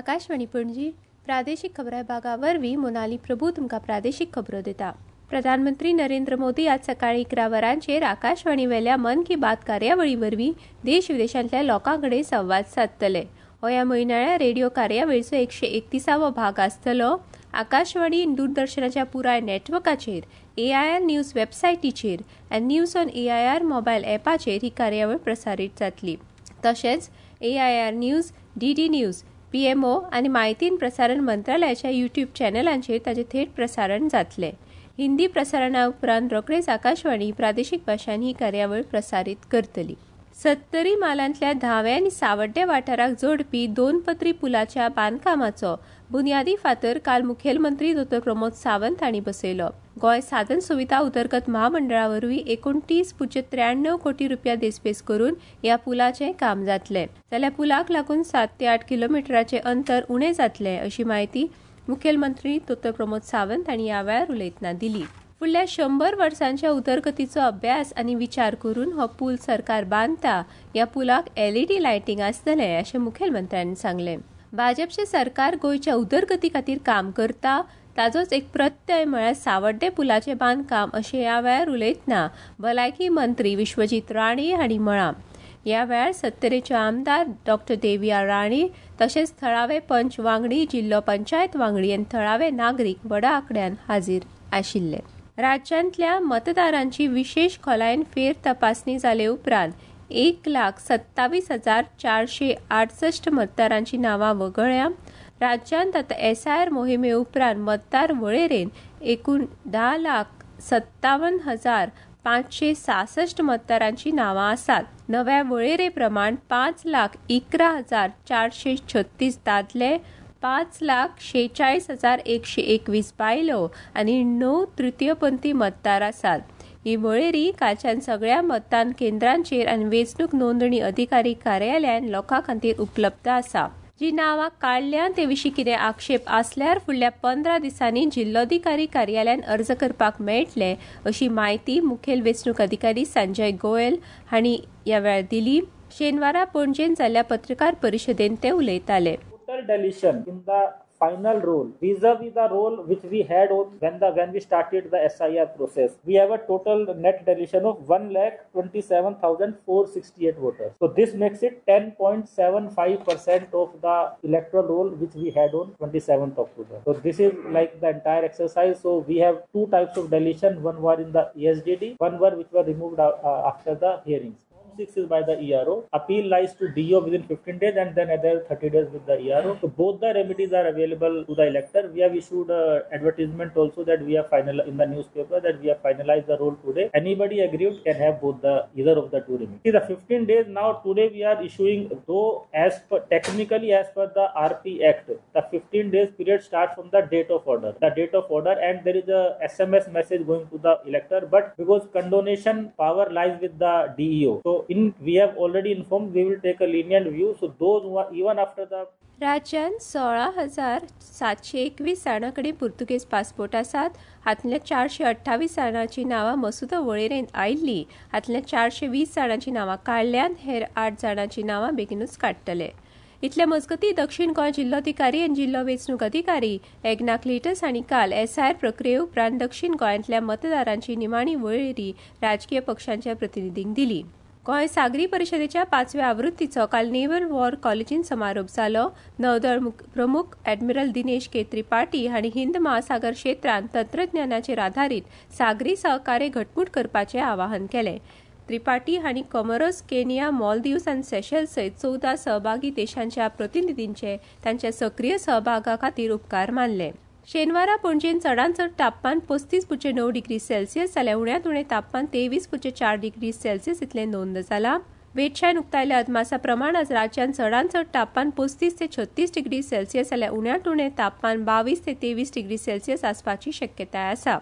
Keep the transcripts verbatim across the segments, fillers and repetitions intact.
आकाशवाणी पणजी प्रादेशीक खबरां विभागा वरवीं मोनाली प्रभू तुमकां प्रादेशीक खबरो दिता। प्रधानमंत्री नरेंद्र मोदी आज सकाळी इकरा वरांचेर आकाशवाणी वेल्या मन की बात कार्यावळी वरवीं देश विदेशांतल्या लोकां कडेन संवाद सादतले। हो ह्या म्हयन्याळ्या रेडिओ कार्यावळीचो एकशे एकतीसावो भाग आसतलो। आकाशवाणी दूरदर्शनाच्या पुराय नेटवर्काचेर, ए आय आर न्यूज वेबसायटीचेर आनी news on A I R mobile ॲपाचेर ही कार्यावळ प्रसारीत जातली। तशेंच A I R news, D D news, P M O आनी म्हायती आनी प्रसारण मंत्रालयाच्या युट्यूब चॅनलांचेर ताचे थेट प्रसारण जातले। हिंदी प्रसारणा उपरांत रोखडेच आकाशवाणी प्रादेशीक भाशांनी ही कार्यावळ प्रसारीत करतली। सत्तरी मालांतल्या धावे आनी सावड्डे वाठाराक जोडपी दोन पत्री पुलाच्या बांदकामाचो बुनयादी फातर काल मुखेलमंत्री दोतोर प्रमोद सावंत हांणी बसयलो। गोंय साधन सुविधा उदरगत महामंडळा वरवीं एकोणतीस पुज्य त्र्याण्णव कोटी रुपया देस्पेस करून ह्या पुलाचें काम जातलें। जाल्यार पुलाक लागून सात ते आठ किलोमिटराचें अंतर उणें जातलें अशी माहिती मुखेलमंत्री दोतोर प्रमोद सावंत हांणी ह्या वेळार उलयतना दिली। फुडल्या शंबर वर्सांच्या उदरगतीचो अभ्यास आनी विचार करून हो पूल सरकार बांदता। ह्या पुलाक एलईडी लायटिंग आसतलें अशें मुखेलमंत्र्यांनी सांगलें। भाजपचें सरकार गोंयच्या उदरगती खातीर काम करता, ताजोच एक प्रत्यय म्हळ्यार सावड्डे पुलाचें बांदकाम अशें ह्या वेळार उलयतना भलायकी मंत्री विश्वजीत राणे हांणी म्हळां। ह्या वेळार सत्तरेच्यो आमदार डॉक्टर देविया राणे तशेंच थळावे पंच वांगडी, जिल्लो पंचायत वांगडी आनी थळावे नागरीक व्हडा आंकड्यान हाजीर आशिल्ले। राज्यांतल्या मतदारांची विशेष खोलायेन फेर तपासणी जाले उपरांत एक लाख सत्तावीस हजार चारशे आठसष्ट मतदारांची नावां वगळ्या। राज्यांत आतां एस आय आर मोहिमे उपरांत मतदार वळेरेन एकूण धा लाख सत्तावन हजार पांचशे सासष्ट मतदारांची नावां आसात। नव्या वळेरे प्रमाण पांच लाख इकरा हजार चारशे छत्तीस दादले, पांच लाख शेचाळीस हजार एकशे एकवीस बायलो आनी णव तृतीयपंथी मतदार आसात। ही वळेरी कालच्यान सगळ्या मतदान केंद्रांचेर आनी वेंचणूक नोंदणी अधिकारी कार्यालयान लोकां खातीर उपलब्ध आसा। जी नावां काडल्या ते विशीं कितें आक्षेप आसल्यार फुडल्या पंदरा दिसांनी जिल्लोधिकारी कार्यालयान अर्ज करपाक मेळटले अशी माहिती मुखेल वेंचणूक अधिकारी संजय गोयल हांणी ह्या वेळार दिली। शेनवारा पणजेन जाल्ल्या पत्रकार परिशदेंत ते उलयताले। Deletion in the final role vis-a-vis the role which we had on when the when we started the S I R process, we have a total net deletion of one lakh twenty-seven thousand four hundred sixty-eight voters. So this makes it ten point seven five percent of the electoral roll which we had on twenty-seventh October. So this is like the entire exercise. So we have two types of deletion. One were in the E S D D, one were which were removed uh, after the hearings. Six is by the E R O. Appeal lies to D O within fifteen days and then another thirty days with the E R O. So both the remedies are available to the elector. We have issued a advertisement also that we have final in the newspaper that we have finalized the roll today. Anybody aggrieved can have both the either of the two remedies. See the fifteen days now today we are issuing, though as per technically as per the R P Act, the fifteen days period starts from the date of order. The date of order and there is a S M S message going to the elector, but because condonation power lies with the D E O. So in we have already informed we will take a lenient view. So those who are even after the राज्यांत सोळा हजार सातशे एकवीस जाणांकडे Portuguese passport आसात। हातूंतल्या चारशे अठ्ठावीस जाणांची नावां मसुदो वळेरेंत आयिल्ली। हातूंतल्या चारशे वीस जाणांची नावां काडल्यान हेर आठ जाणांची नावां बेगीनूच काडटले। इतले मजगतीं दक्षिण गोंय जिल्लोधिकारी आनी जिल्लो वेंचणूक अधिकारी एग्नाक लिटस हांणी काल एस आय आर प्रक्रिये उपरांत दक्षिण गोंयांतल्या मतदारांची निमाणी वळेरी राजकीय पक्षांच्या प्रतिनिधींक दिली। गोंय सागरी परिशदेच्या पांचव्या आवृत्तीचो काल नेव्हल वॉर कॉलेजीन समारोप जालो। नौदळ प्रमुख ॲडमिरल दिनेश के त्रिपाठी हांणी हिंद महासागर क्षेत्रांत तंत्रज्ञानाचेर आधारीत सागरी सहकार्य घटमूट करपाचें आवाहन केलें। त्रिपाठी हांणी कॉमोरोस, केनिया, मालदीव्स आनी सेशेल्स सयत चौदा सहभागी देशांच्या प्रतिनिधींचे तांच्या सक्रीय सहभागा खातीर उपकार मानले। शेनवारा पणजेन चडांत चड तापमान पस्तीस पुज्य णव डिग्री सेल्सियस जाल्यार उण्यांत उणें तापमान तेवीस पुज्य चार डिग्री सेल्सियस इतलें नोंद जालां। वेधशायेन उक्तायल्या अदमासा प्रमाण आज राज्यांत चडांत चड तापमान पस्तीस ते छत्तीस डिग्री सेल्सियस जाल्यार उण्यांत उणें तापमान बावीस ते तेवीस डिग्री सेल्सियस आसपाची शक्यताय आसा।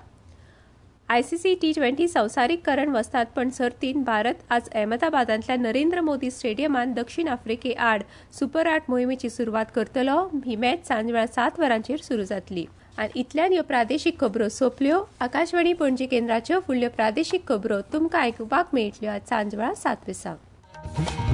आयसीसी टी ट्वेंटी संवसारीकरण वस्तादपण सर्तींत भारत आज अहमदाबादांतल्या नरेंद्र मोदी स्टेडियमांत दक्षिण आफ्रिके आड सुपर आठ मोहिमेची सुरवात करतलो। ही मॅच सांजवेळा सात वरांचेर सुरू जातली। आनी इतल्यान ह्यो प्रादेशीक खबरो सोंपल्यो। आकाशवाणी पणजी केंद्राच्यो फुडल्यो प्रादेशीक खबरो तुमकां आयकुपाक मेळटल्यो आज सांजवेळा सात विसांक।